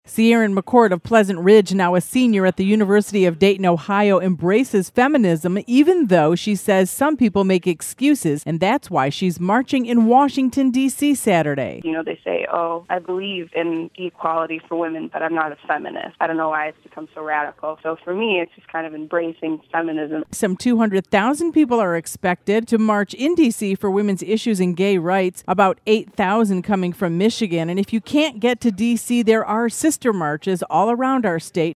Sierran McCord of Pleasant Ridge, now a senior at the University of Dayton, Ohio, embraces feminism, even though she says some people make excuses, and that's why she's marching in Washington, D.C. Saturday. You know, they say, oh, I believe in equality for women, but I'm not a feminist. I don't know why it's become so radical. So for me, it's just kind of embracing feminism. Some 200,000 people are expected to march in D.C. for women's issues and gay rights, about 8,000 coming from Michigan. And if you can't get to D.C., there are sister marches all around our state.